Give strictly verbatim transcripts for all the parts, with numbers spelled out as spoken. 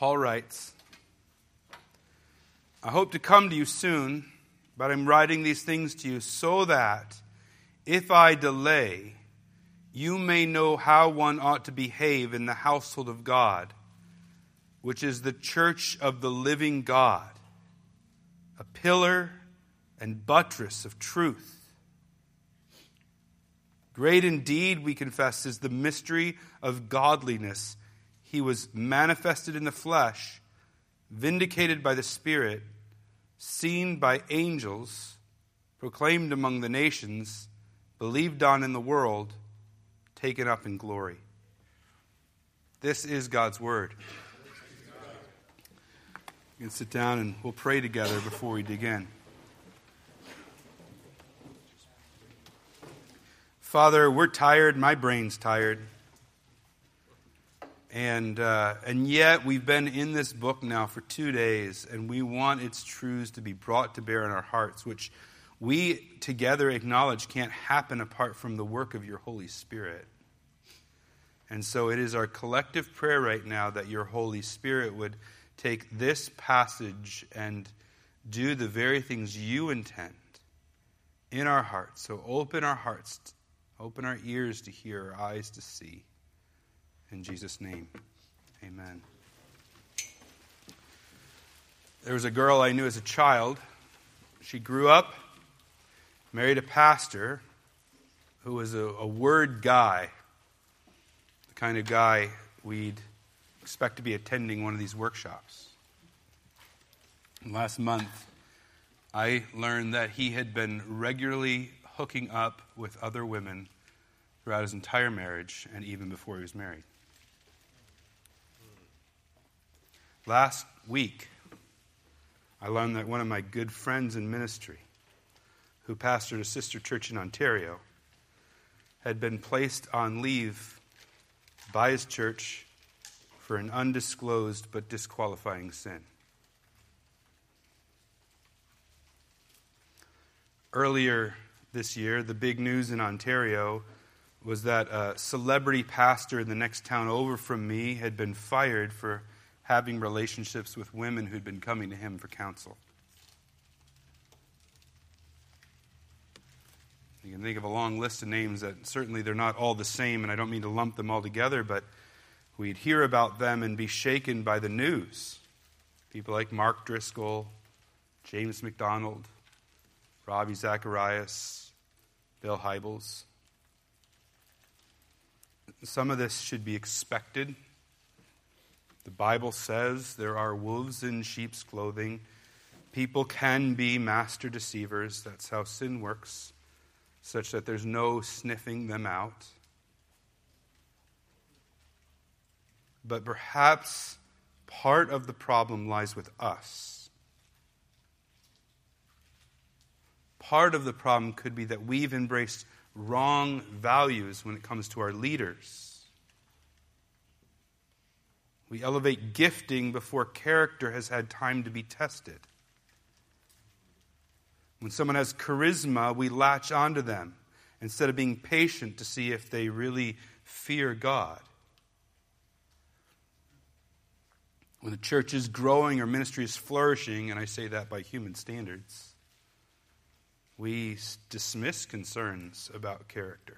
Paul writes, I hope to come to you soon, but I'm writing these things to you so that if I delay, you may know how one ought to behave in the household of God, which is the church of the living God, a pillar and buttress of truth. Great indeed, we confess, is the mystery of godliness. He was manifested in the flesh, vindicated by the Spirit, seen by angels, proclaimed among the nations, believed on in the world, taken up in glory. This is God's word. You can sit down and we'll pray together before we dig in. Father, we're tired. My brain's tired. And uh, and yet we've been in this book now for two days, and we want its truths to be brought to bear in our hearts, which we together acknowledge can't happen apart from the work of your Holy Spirit. And so it is our collective prayer right now that your Holy Spirit would take this passage and do the very things you intend in our hearts. So open our hearts, open our ears to hear, our eyes to see. In Jesus' name, amen. There was a girl I knew as a child. She grew up, married a pastor who was a, a word guy, the kind of guy we'd expect to be attending one of these workshops. And last month, I learned that he had been regularly hooking up with other women throughout his entire marriage and even before he was married. Last week, I learned that one of my good friends in ministry, who pastored a sister church in Ontario, had been placed on leave by his church for an undisclosed but disqualifying sin. Earlier this year, the big news in Ontario was that a celebrity pastor in the next town over from me had been fired for having relationships with women who'd been coming to him for counsel. You can think of a long list of names that certainly they're not all the same, and I don't mean to lump them all together, but we'd hear about them and be shaken by the news. People like Mark Driscoll, James MacDonald, Ravi Zacharias, Bill Hybels. Some of this should be expected. The Bible says there are wolves in sheep's clothing. People can be master deceivers. That's how sin works, such that there's no sniffing them out. But perhaps part of the problem lies with us. Part of the problem could be that we've embraced wrong values when it comes to our leaders. We elevate gifting before character has had time to be tested. When someone has charisma, we latch onto them instead of being patient to see if they really fear God. When the church is growing or ministry is flourishing, and I say that by human standards, we dismiss concerns about character.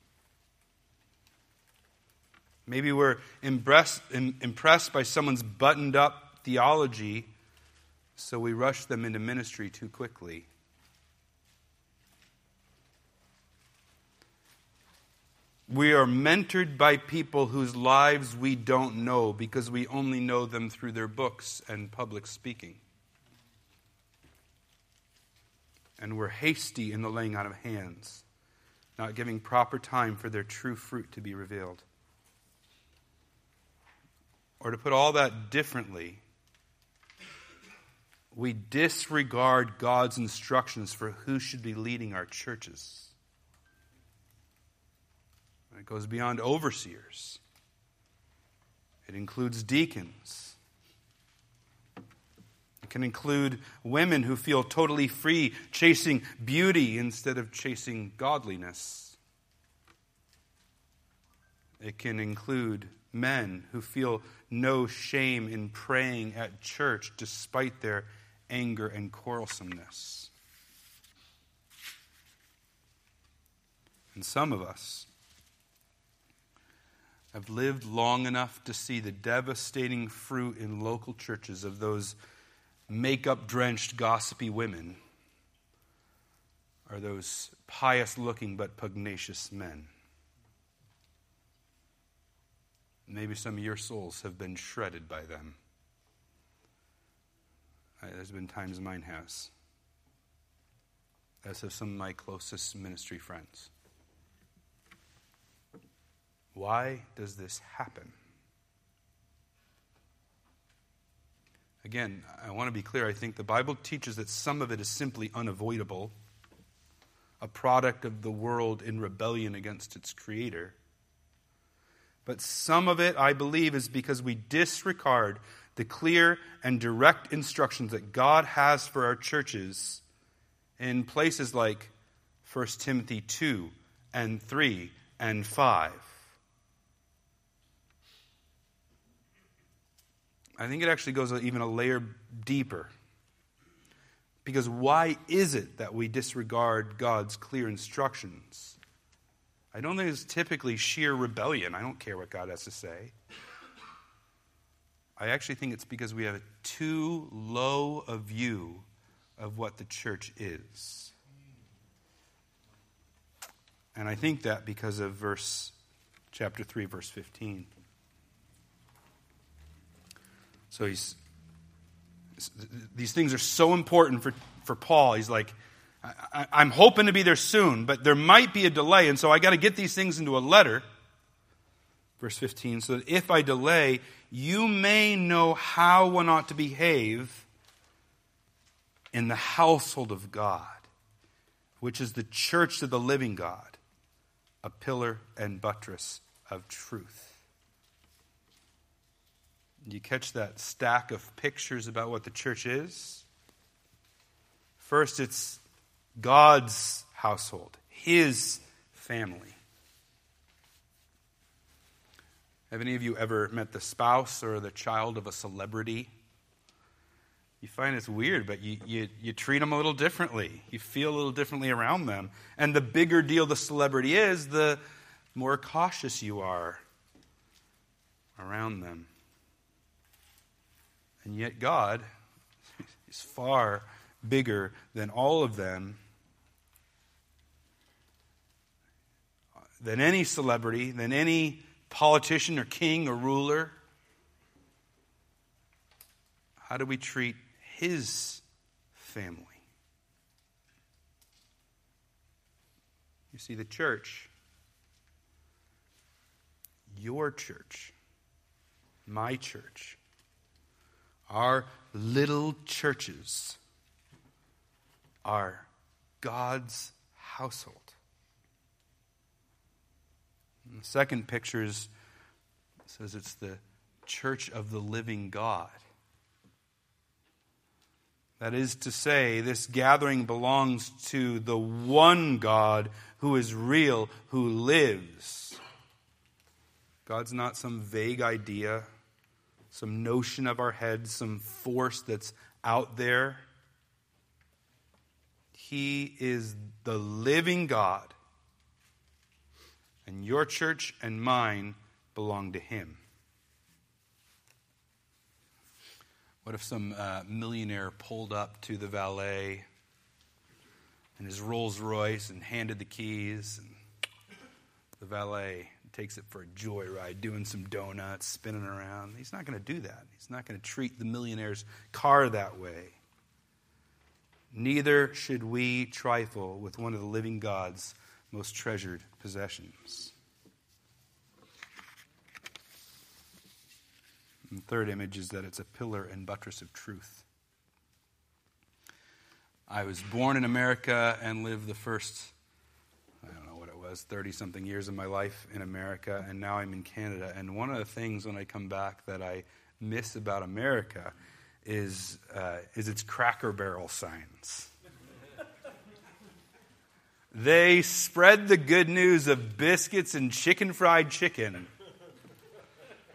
Maybe we're impressed, impressed by someone's buttoned-up theology, so we rush them into ministry too quickly. We are mentored by people whose lives we don't know because we only know them through their books and public speaking. And we're hasty in the laying on of hands, not giving proper time for their true fruit to be revealed. Or to put all that differently, we disregard God's instructions for who should be leading our churches. It goes beyond overseers. It includes deacons. It can include women who feel totally free, chasing beauty instead of chasing godliness. It can include men who feel no shame in praying at church despite their anger and quarrelsomeness. And some of us have lived long enough to see the devastating fruit in local churches of those makeup-drenched, gossipy women, or those pious-looking but pugnacious men. Maybe some of your souls have been shredded by them. There's been times mine has. As have some of my closest ministry friends. Why does this happen? Again, I want to be clear. I think the Bible teaches that some of it is simply unavoidable, a product of the world in rebellion against its creator. But some of it, I believe, is because we disregard the clear and direct instructions that God has for our churches in places like First Timothy two and three and five. I think it actually goes even a layer deeper. Because why is it that we disregard God's clear instructions? I don't think it's typically sheer rebellion. I don't care what God has to say. I actually think it's because we have too low a view of what the church is. And I think that because of verse, chapter three, verse fifteen. So he's, these things are so important for, for Paul. He's like, I, I'm hoping to be there soon, but there might be a delay, and so I got to get these things into a letter. Verse fifteen, so that if I delay, you may know how one ought to behave in the household of God, which is the church of the living God, a pillar and buttress of truth. You catch that stack of pictures about what the church is? First, it's God's household, His family. Have any of you ever met the spouse or the child of a celebrity? You find it's weird, but you, you, you treat them a little differently. You feel a little differently around them. And the bigger deal the celebrity is, the more cautious you are around them. And yet God is far bigger than all of them, than any celebrity, than any politician or king or ruler. How do we treat His family? You see, the church, your church, my church, our little churches are God's household. And the second picture is, says it's the church of the living God. That is to say, this gathering belongs to the one God who is real, who lives. God's not some vague idea, some notion of our heads, some force that's out there. He is the living God. And your church and mine belong to Him. What if some uh, millionaire pulled up to the valet in his Rolls Royce and handed the keys, and the valet takes it for a joyride, doing some donuts, spinning around? He's not going to do that. He's not going to treat the millionaire's car that way. Neither should we trifle with one of the living God's most treasured possessions. And the third image is that it's a pillar and buttress of truth. I was born in America and lived the first, I don't know what it was, thirty-something years of my life in America, and now I'm in Canada. And one of the things when I come back that I miss about America is uh, is its Cracker Barrel signs. They spread the good news of biscuits and chicken fried chicken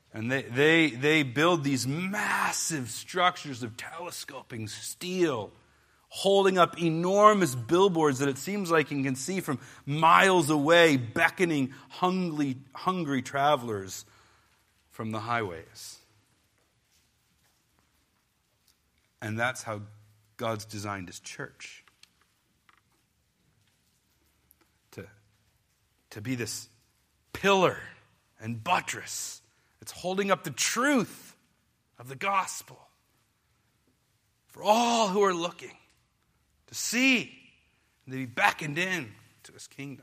And they, they, they build these massive structures of telescoping steel, holding up enormous billboards that it seems like you can see from miles away, beckoning hungry, hungry travelers from the highways. And that's how God's designed his church. To, to be this pillar and buttress. It's holding up the truth of the gospel for all who are looking to see and to be beckoned in to his kingdom.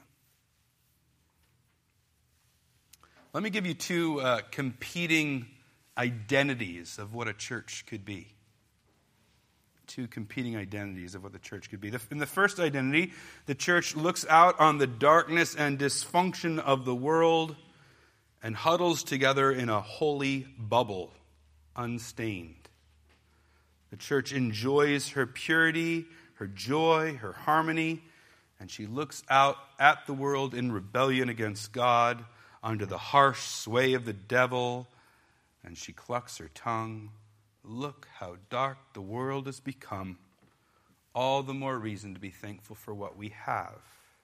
Let me give you two uh, competing identities of what a church could be. Two competing identities of what the church could be. In the first identity, the church looks out on the darkness and dysfunction of the world and huddles together in a holy bubble, unstained. The church enjoys her purity, her joy, her harmony, and she looks out at the world in rebellion against God, under the harsh sway of the devil, and she clucks her tongue. Look how dark the world has become. All the more reason to be thankful for what we have.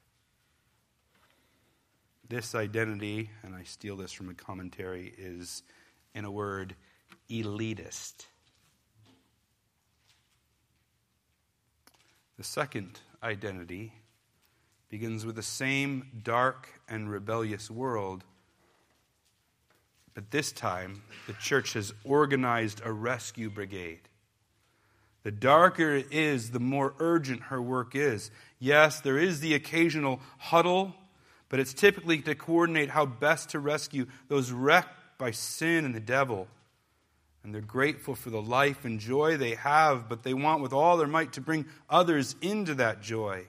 This identity, and I steal this from a commentary, is, in a word, elitist. The second identity begins with the same dark and rebellious world, but this time the church has organized a rescue brigade. The darker it is, the more urgent her work is. Yes, there is the occasional huddle, but it's typically to coordinate how best to rescue those wrecked by sin and the devil. And they're grateful for the life and joy they have, but they want with all their might to bring others into that joy.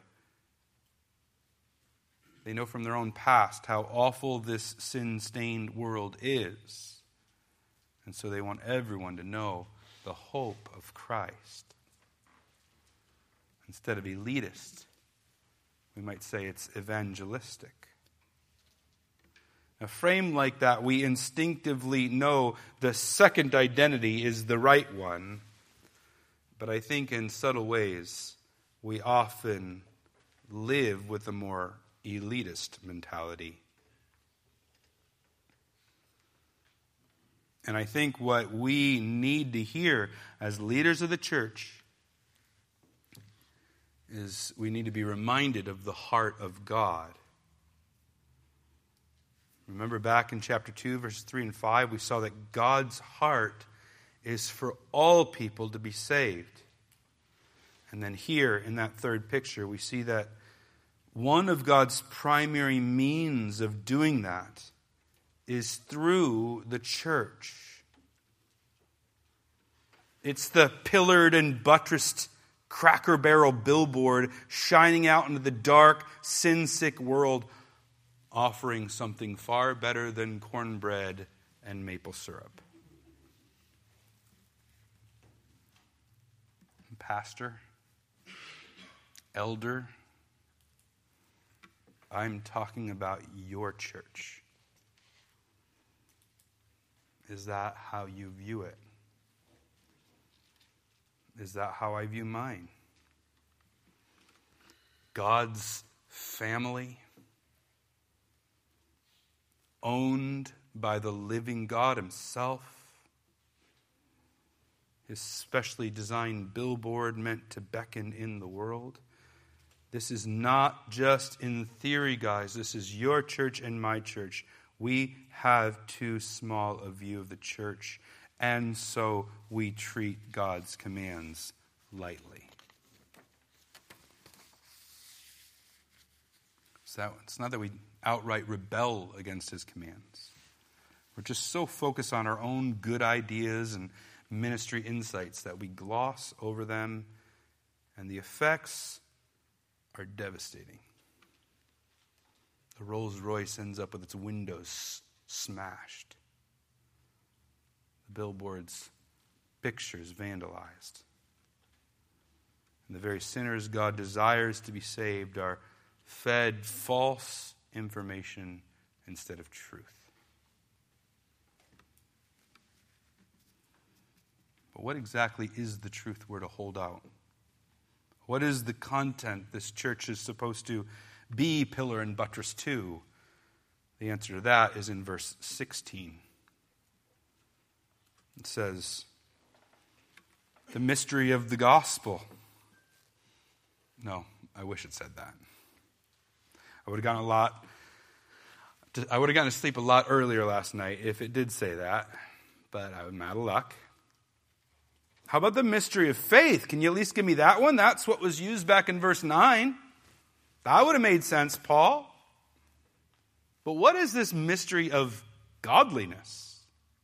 They know from their own past how awful this sin-stained world is. And so they want everyone to know the hope of Christ. Instead of elitist, we might say it's evangelistic. A frame like that, we instinctively know the second identity is the right one. But I think in subtle ways, we often live with a more elitist mentality. And I think what we need to hear as leaders of the church is we need to be reminded of the heart of God. Remember back in chapter two, verses three and five, we saw that God's heart is for all people to be saved. And then here in that third picture, we see that one of God's primary means of doing that is through the church. It's the pillared and buttressed Cracker Barrel billboard shining out into the dark, sin-sick world, offering something far better than cornbread and maple syrup. Pastor, elder, I'm talking about your church. Is that how you view it? Is that how I view mine? God's family, owned by the living God himself. His specially designed billboard meant to beckon in the world. This is not just in theory, guys. This is your church and my church. We have too small a view of the church, and so we treat God's commands lightly. So it's not that we outright rebel against his commands. We're just so focused on our own good ideas and ministry insights that we gloss over them, and the effects are devastating. The Rolls Royce ends up with its windows smashed. The billboard's pictures vandalized. And the very sinners God desires to be saved are fed false information instead of truth. But what exactly is the truth we're to hold out? What is the content this church is supposed to be pillar and buttress to? The answer to that is in verse sixteen. It says, the mystery of the gospel. No, I wish it said that. I would have gotten a lot, I would have gotten to sleep a lot earlier last night if it did say that, but I'm out of luck. How about the mystery of faith? Can you at least give me that one? That's what was used back in verse nine. That would have made sense, Paul. But what is this mystery of godliness?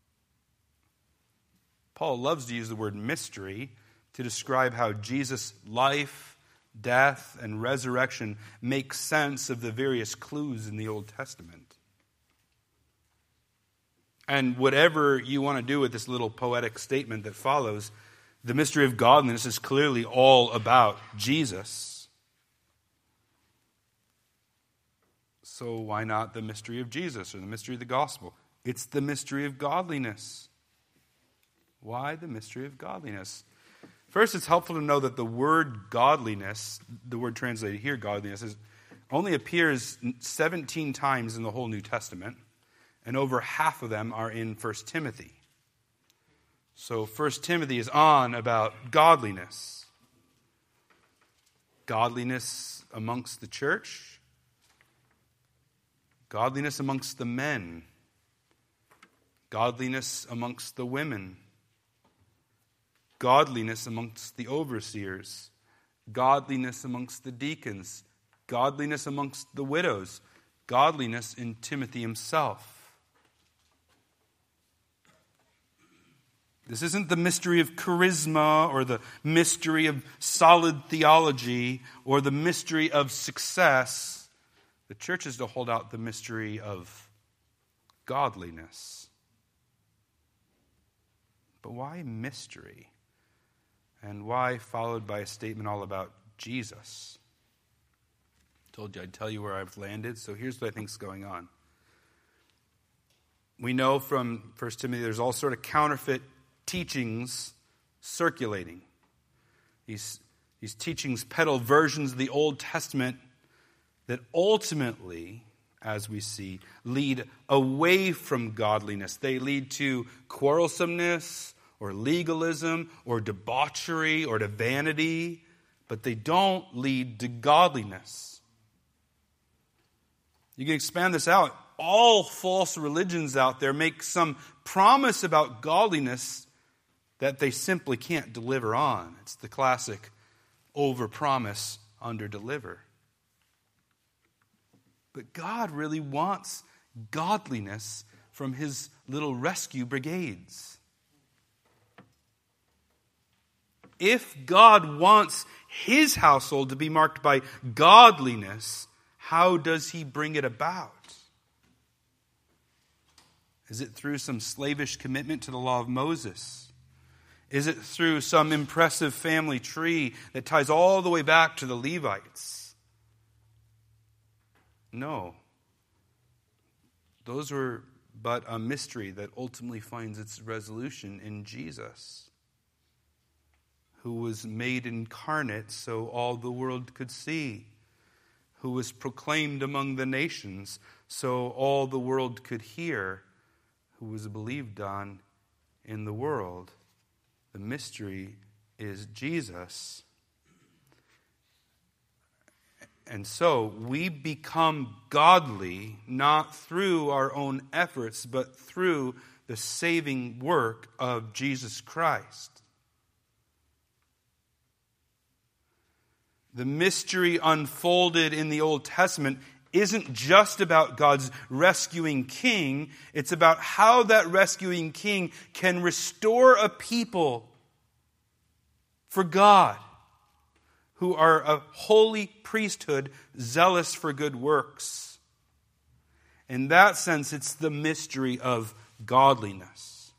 Paul loves to use the word mystery to describe how Jesus' life, death, and resurrection make sense of the various clues in the Old Testament. And whatever you want to do with this little poetic statement that follows, the mystery of godliness is clearly all about Jesus. So why not the mystery of Jesus or the mystery of the gospel? It's the mystery of godliness. Why the mystery of godliness? First, it's helpful to know that the word godliness, the word translated here, godliness, is, only appears seventeen times in the whole New Testament, and over half of them are in First Timothy. So First Timothy is on about godliness. Godliness amongst the church. Godliness amongst the men. Godliness amongst the women. Godliness amongst the overseers. Godliness amongst the deacons. Godliness amongst the widows. Godliness in Timothy himself. This isn't the mystery of charisma or the mystery of solid theology or the mystery of success. The church is to hold out the mystery of godliness. But why mystery? And why followed by a statement all about Jesus? I told you I'd tell you where I've landed, so here's what I think is going on. We know from First Timothy there's all sort of counterfeit teachings circulating. These, these teachings peddle versions of the Old Testament that ultimately, as we see, lead away from godliness. They lead to quarrelsomeness or legalism or debauchery or to vanity, but they don't lead to godliness. You can expand this out. All false religions out there make some promise about godliness that they simply can't deliver on. It's the classic overpromise, underdeliver. But God really wants godliness from his little rescue brigades. If God wants his household to be marked by godliness, how does he bring it about? Is it through some slavish commitment to the law of Moses? Is it through some impressive family tree that ties all the way back to the Levites? No. Those were but a mystery that ultimately finds its resolution in Jesus, who was made incarnate so all the world could see, who was proclaimed among the nations so all the world could hear, who was believed on in the world. The mystery is Jesus. And so we become godly not through our own efforts, but through the saving work of Jesus Christ. The mystery unfolded in the Old Testament isn't just about God's rescuing king. It's about how that rescuing king can restore a people for God who are a holy priesthood zealous for good works. In that sense, it's the mystery of godliness.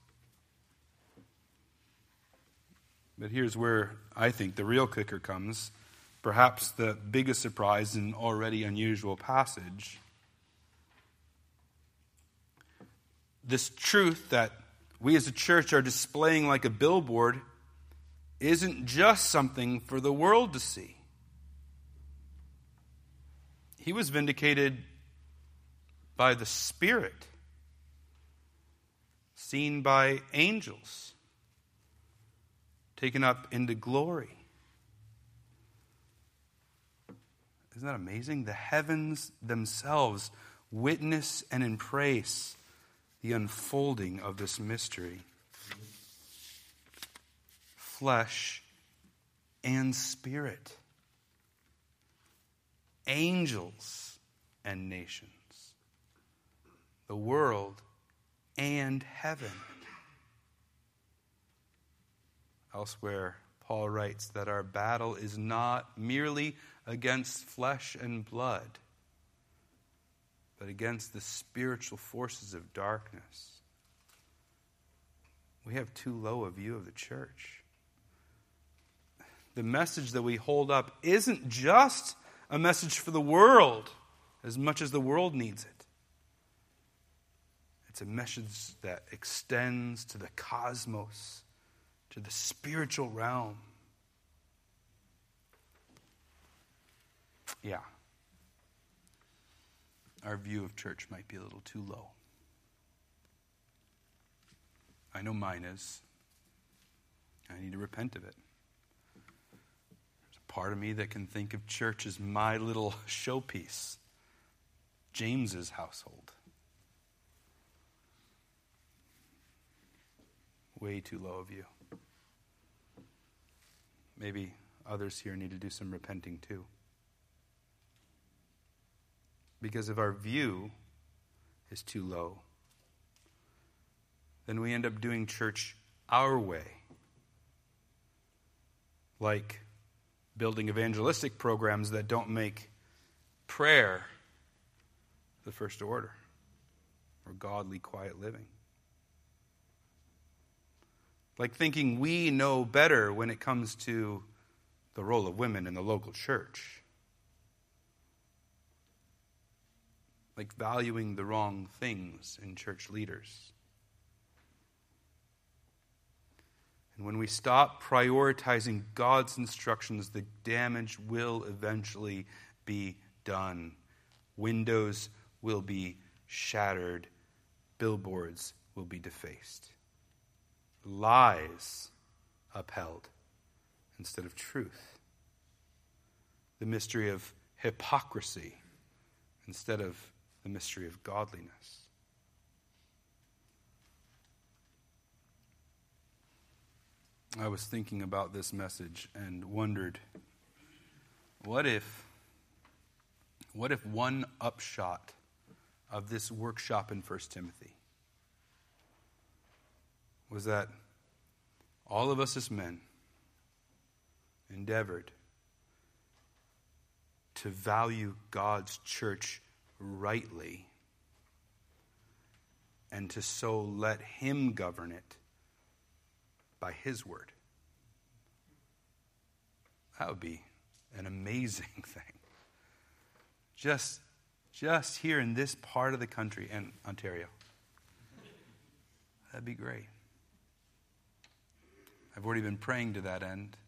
But here's where I think the real kicker comes. Perhaps the biggest surprise in an already unusual passage. This truth that we as a church are displaying like a billboard isn't just something for the world to see. He was vindicated by the Spirit, seen by angels, taken up into glory. Isn't that amazing? The heavens themselves witness and embrace the unfolding of this mystery. Flesh and spirit. Angels and nations. The world and heaven. Elsewhere, Paul writes that our battle is not merely against flesh and blood, but against the spiritual forces of darkness. We have too low a view of the church. The message that we hold up isn't just a message for the world as much as the world needs it. It's a message that extends to the cosmos, to the spiritual realm. Yeah. Our view of church might be a little too low. I know mine is. I need to repent of it. There's a part of me that can think of church as my little showpiece. James's household. Way too low of you. Maybe others here need to do some repenting too. Because if our view is too low, then we end up doing church our way. Like building evangelistic programs that don't make prayer the first order, or godly, quiet living. Like thinking we know better when it comes to the role of women in the local church. Like valuing the wrong things in church leaders. And when we stop prioritizing God's instructions, the damage will eventually be done. Windows will be shattered. Billboards will be defaced. Lies upheld instead of truth. The mystery of hypocrisy instead of the mystery of godliness. I was thinking about this message and wondered, what if, what if one upshot of this workshop in First Timothy was that all of us as men endeavored to value God's church rightly and to so let Him govern it by His word. That would be an amazing thing. Just, just here in this part of the country and Ontario. That'd be great. I've already been praying to that end.